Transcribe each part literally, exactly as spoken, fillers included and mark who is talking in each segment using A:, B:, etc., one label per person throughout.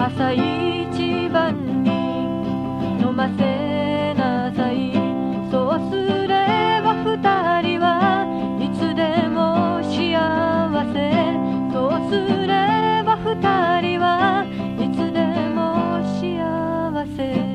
A: 朝一番に飲ませなさい。そうすれば二人はいつでも幸せ。そうすれば二人はいつでも幸せ。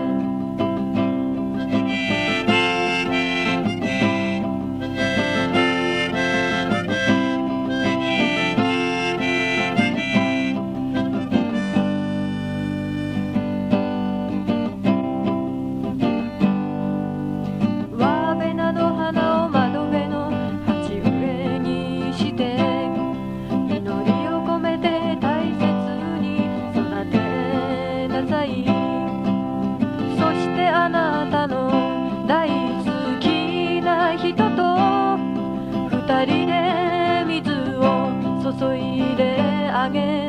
A: そしてあなたの大好きな人と二人で水を注いであげる。